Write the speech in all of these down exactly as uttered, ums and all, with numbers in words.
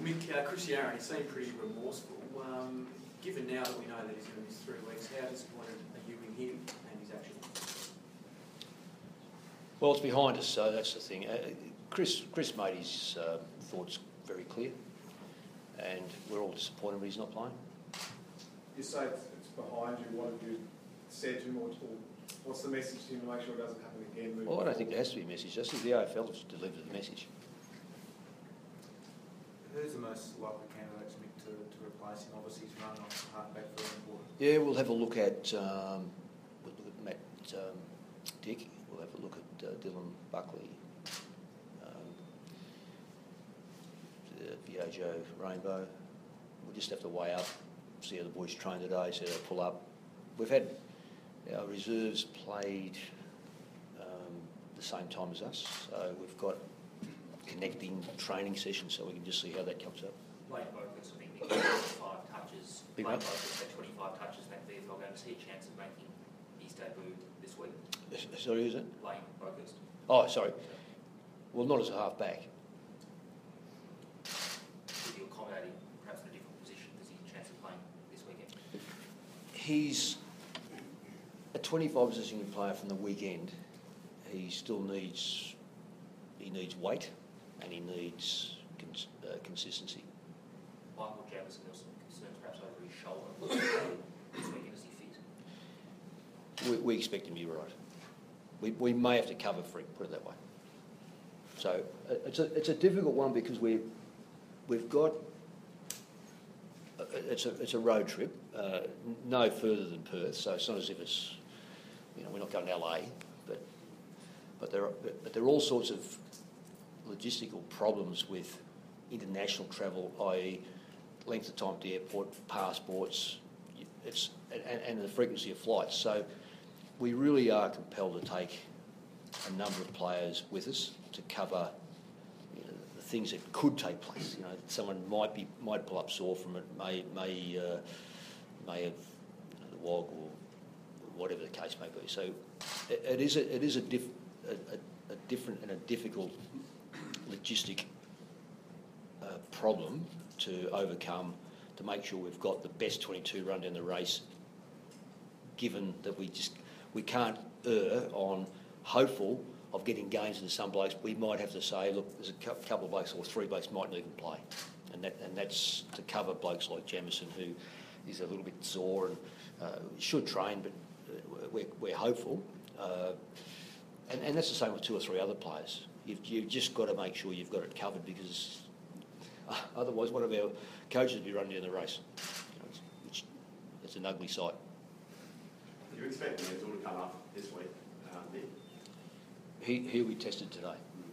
Mick, uh, Chris Yarran, he seemed pretty remorseful. Um, given now that we know that he's going to miss three weeks, how disappointed are you in him and his actions? Well, it's behind us, so that's the thing. Uh, Chris, Chris made his uh, thoughts very clear, and we're all disappointed that he's not playing. You say it's, it's behind you. What have you said to him, or, or what's the message to him to make sure it doesn't happen again? Well, I don't think there has to be a message. I think the A F L has delivered the message. Who's the most likely candidate to, to, to replace him? Obviously, he's running off the half-back very important. Yeah, we'll have a look at, um, we'll look at Matt um, Dick. We'll have a look at uh, Dylan Buckley, um, Viojo Rainbow. We'll just have to weigh up, see how the boys train today, see how they pull up. We've had our reserves played um, the same time as us, so we've got connecting training sessions, so we can just see how that comes up. Lane Bokus, I think, he got twenty-five touches. Big Lane one. Bokus had twenty-five touches back there. They're going to see a chance of making his debut this week. Sorry, is it? Lane Bokus. Oh, sorry. Well, not as a half-back. Would you accommodate him perhaps in a different position? Does he have a chance of playing this weekend? He's a twenty-five position player from the weekend. He still needs, he needs weight and he needs cons- uh, consistency. Michael Jamieson, there was some concerns perhaps over his shoulder. This weekend, is he fit? We, we expect him to be right. We, we may have to cover for him, put it that way. So uh, it's a it's a difficult one because we we've got uh, it's a it's a road trip, uh, no further than Perth. So it's not as if it's, you know, we're not going to L A, but but there are but there are all sorts of logistical problems with international travel, that is, length of time at the airport, passports, it's and, and the frequency of flights. So we really are compelled to take a number of players with us to cover, you know, the things that could take place. You know, someone might be might pull up sore from it, may may uh, may have, you know, the W O G or whatever the case may be. So it, it is a, it is a, diff, a, a, a different and a difficult logistic uh, problem to overcome, to make sure we've got the best twenty-two run down the race, given that we just we can't err on hopeful of getting games into some blokes. We might have to say, look, there's a couple of blokes or three blokes mightn't even play, and that and that's to cover blokes like Jamieson, who is a little bit sore and uh, should train, but we're, we're hopeful. Uh, and, and that's the same with two or three other players. You've, you've just got to make sure you've got it covered, because uh, otherwise one of our coaches will be running down the race. You know, it's, it's, it's an ugly sight. Do you expect Menzel to come up this week, uh, Nick? He, he'll be tested today.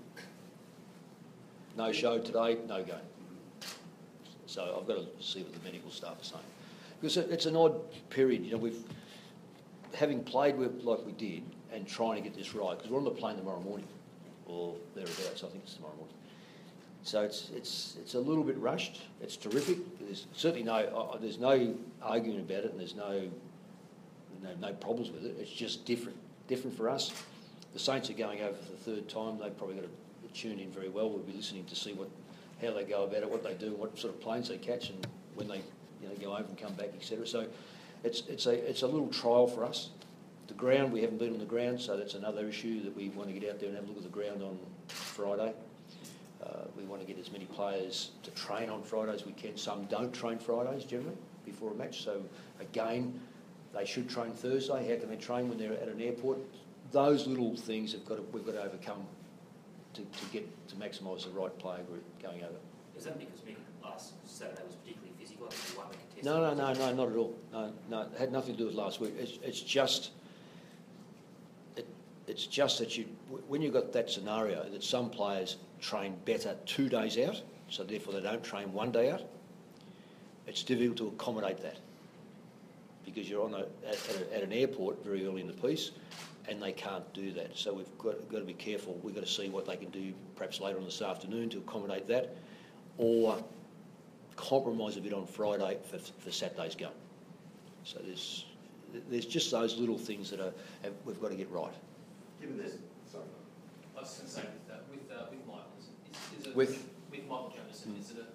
No show today, no go. So I've got to see what the medical staff are saying. Because it's an odd period, you know, we've, having played with like we did and trying to get this right, because we're on the plane tomorrow morning, or thereabouts, I think it's tomorrow morning. So it's it's it's a little bit rushed. It's terrific. There's certainly no uh, there's no arguing about it, and there's no, no no problems with it. It's just different, different for us. The Saints are going over for the third time. They've probably got to tune in very well. We'll be listening to see what how they go about it, what they do, what sort of planes they catch, and when they, you know, go over and come back, et cetera. So it's it's a it's a little trial for us. The ground, we haven't been on the ground, so that's another issue that we want to get out there and have a look at the ground on Friday. Uh, we want to get as many players to train on Fridays as we can. Some don't train Fridays generally before a match, so again, they should train Thursday. How can they train when they're at an airport? Those little things have got to, we've got to overcome to, to get to maximise the right player group going over. Is that because Mick last Saturday was particularly physical? I think he won the contest. No, no, no, no, not at all. No, no, it had nothing to do with last week. It's, it's just, it, it's just that you, when you've got that scenario that some players train better two days out, so therefore they don't train one day out, it's difficult to accommodate that, because you're on a, at, at, a, at an airport very early in the piece, and they can't do that. So we've got, got to be careful. We've got to see what they can do perhaps later on this afternoon to accommodate that, or compromise a bit on Friday for, for Saturday's game. So there's there's just those little things that are have, we've got to get right. Given this, sorry. I was going to say with, uh, with, uh, with Michael, is, is it With? with Michael Jamieson, is it a, a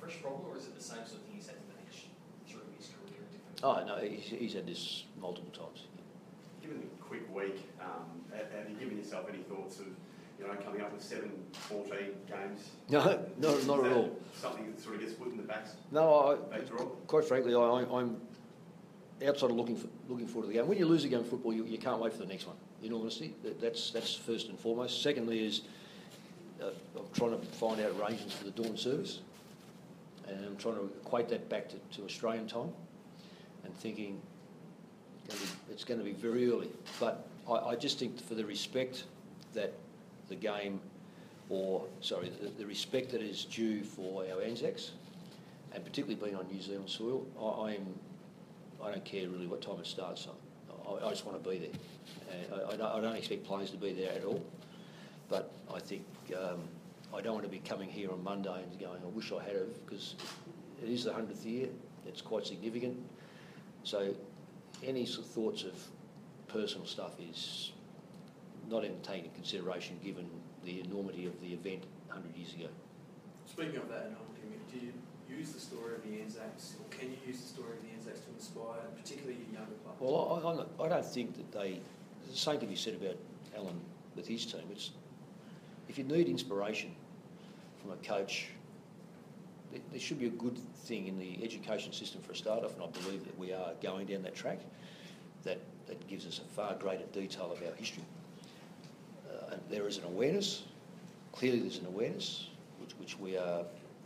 fresh problem, or is it the same sort of thing he's had to manage through his career? in different- Oh, no, he's, he's had this multiple times. Given the quick week, um, have have you given yourself any thoughts of, you know, coming up with seven, fourteen games? No, no, Is not at that all. Something that sort of gets put in the backs, No, I, back draw? quite frankly, I, I- I'm outside of looking for, looking forward to the game. When you lose a game of football, you, you can't wait for the next one. In all honesty, that, that's that's first and foremost. Secondly, is uh, I'm trying to find out arrangements for the dawn service, and I'm trying to equate that back to, to Australian time, and thinking it's going, to be, it's going to be very early. But I, I just think for the respect that the game, or sorry, the, the respect that is due for our Anzacs, and particularly being on New Zealand soil, I, I am. I don't care really what time it starts. I, I just want to be there. And I, I, don't, I don't expect players to be there at all. But I think um, I don't want to be coming here on Monday and going, I wish I had have, because it is the hundredth year. It's quite significant. So any sort of thoughts of personal stuff is not even taken into consideration given the enormity of the event one hundred years ago. Speaking of that, do you use the story of the Anzacs, or can you use the story of the Anzacs to inspire, particularly your younger players? Well, I, I'm not, I don't think that they. The same can be said about Alan with his team. It's if you need inspiration from a coach, there, there should be a good thing in the education system for a start off, and I believe that we are going down that track. That that gives us a far greater detail of our history. Uh, and there is an awareness. Clearly, there's an awareness which which we are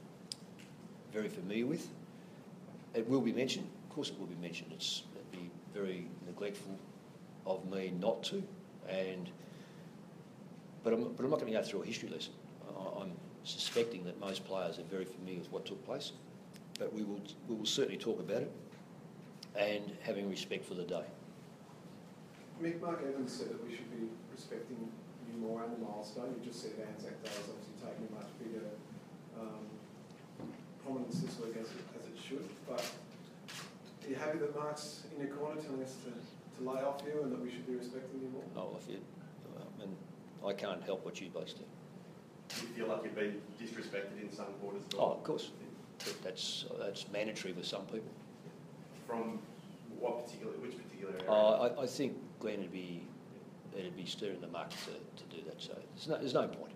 very familiar with. It will be mentioned. Of course it will be mentioned. It's, it'd be very neglectful of me not to. And But I'm, but I'm not going to go through a history lesson. I, I'm suspecting that most players are very familiar with what took place. But we will, we will certainly talk about it and having respect for the day. Mick, Mark Evans said that we should be respecting you more and the milestone. You just said Anzac Day is obviously taking a much bigger um, prominence this week as it, as it should, but are you happy that Mark's in your corner telling us to, to lay off you and that we should be respecting you more? Oh, if you, I mean, I can't help what you both do. Do you feel like you've been disrespected in some quarters? Oh, of course. That's, that's mandatory with some people. From what particular, which particular area? Uh, I, I think Glenn would be, it'd be stirring the market to, to do that, so there's no, there's no point.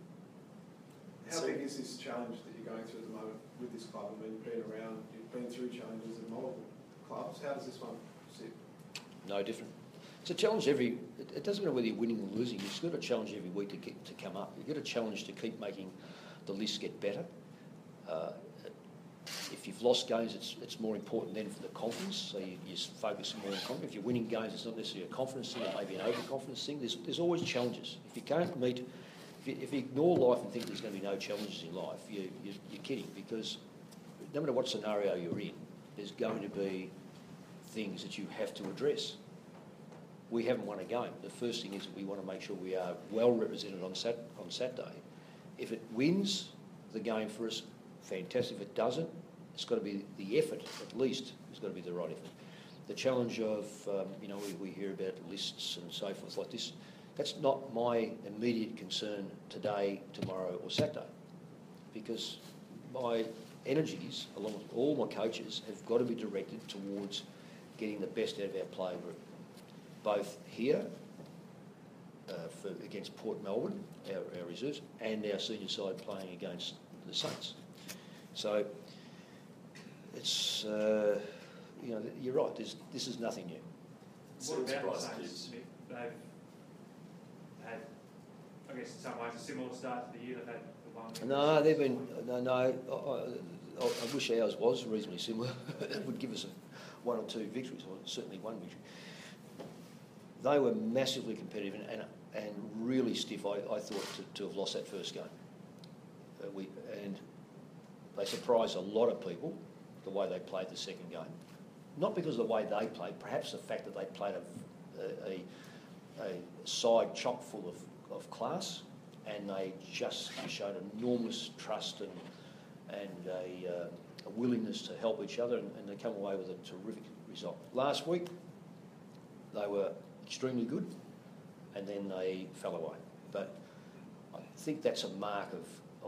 How big is this challenge that you're going through at the moment with this club? I mean, you've been around, you've been through challenges at multiple clubs. How does this one sit? No different. It's a challenge every, it, it doesn't matter whether you're winning or losing, you've got a challenge every week to get, to come up. You've got a challenge to keep making the list get better. Uh, if you've lost games, it's, it's more important then for the confidence, so you, you focus more on confidence. If you're winning games, it's not necessarily a confidence thing, it may be an overconfidence thing. There's, there's always challenges. If you can't meet, if you, if you ignore life and think there's going to be no challenges in life, you, you, you're kidding, because no matter what scenario you're in, there's going to be things that you have to address. We haven't won a game. The first thing is that we want to make sure we are well represented on, Sat on Saturday. If it wins the game for us, fantastic. If it doesn't, it's got to be the effort, at least, it's got to be the right effort. The challenge of, um, you know, we, we hear about lists and so forth like this. That's not my immediate concern today, tomorrow or Saturday, because my energies, along with all my coaches, have got to be directed towards getting the best out of our playing group, both here uh, for, against Port Melbourne, our, our reserves, and our senior side playing against the Saints. So it's, uh, you know, you're right, there's, this is nothing new. What about the Surprised Saints? They've had, I guess in some ways, a similar start to the year. They've had the one. No, they've been, no, no, I, I, I wish ours was reasonably similar. It would give us a, one or two victories, or certainly one victory. They were massively competitive and, and, and really stiff, I, I thought, to, to have lost that first game. Uh, we, and they surprised a lot of people, the way they played the second game. Not because of the way they played, perhaps the fact that they played a, a, a side chock full of, of class, and they just showed enormous trust and, and a, uh, a willingness to help each other, and, and they come away with a terrific result. Last week, they were extremely good, and then they fell away. But I think that's a mark of,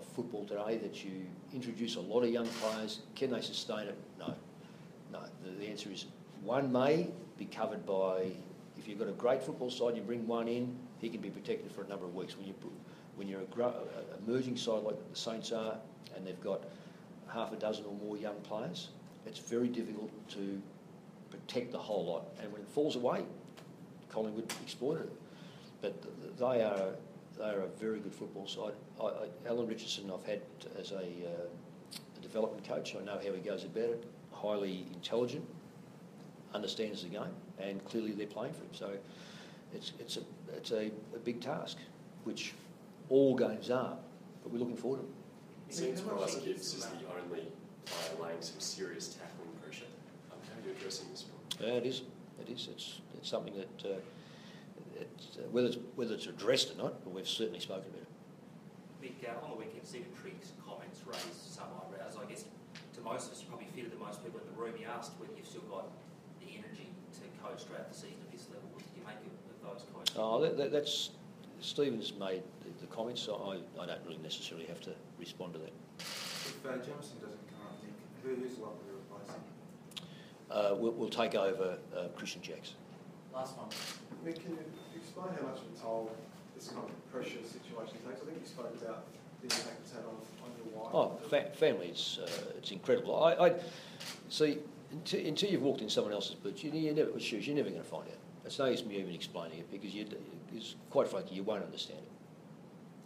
of football today that you introduce a lot of young players. Can they sustain it? No. No. The, the answer is one may be covered by, if you've got a great football side, you bring one in, he can be protected for a number of weeks. When, you, when you're a, gro- a emerging side like the Saints are, and they've got half a dozen or more young players, it's very difficult to protect the whole lot. And when it falls away, Collingwood exploited it. But they are they are a very good football side. I, I, Alan Richardson I've had as a, uh, a development coach. I know how he goes about it. Highly intelligent, understands the game, and clearly they're playing for him. So it's it's a it's a, a big task, which all games are. But we're looking forward to it. It seems Bryce Gibbs is the only player laying some serious tackling pressure. Um, how are you addressing this one? Yeah, it is. It is. It's it's something that uh, it's, uh, whether it's whether it's addressed or not, but we've certainly spoken about it. Mick, uh, on the weekend, Stephen Trigg's comments raised some eyebrows. I guess to most of us, you probably fitted to most people in the room. He asked whether you've still got the energy to coach throughout the season at this level. What did you make of, of those comments? Oh, that, that, that's Stephen's made the, the comments. So I I don't really necessarily have to respond to that. If uh, Jamison doesn't come, I think, who, who's likely to replace him? Uh, we'll, we'll take over uh, Christian Jacks. Last one. Mick, can you explain how much of a toll this kind of pressure situation takes? I think you spoke about the impact it's had on, on your wife. Oh, fa- family, it's, uh, it's incredible. I, I see, until, until you've walked in someone else's boots, you, you never, shoes, you're never going to find out. It's no use me even explaining it because, you, because, quite frankly, you won't understand it.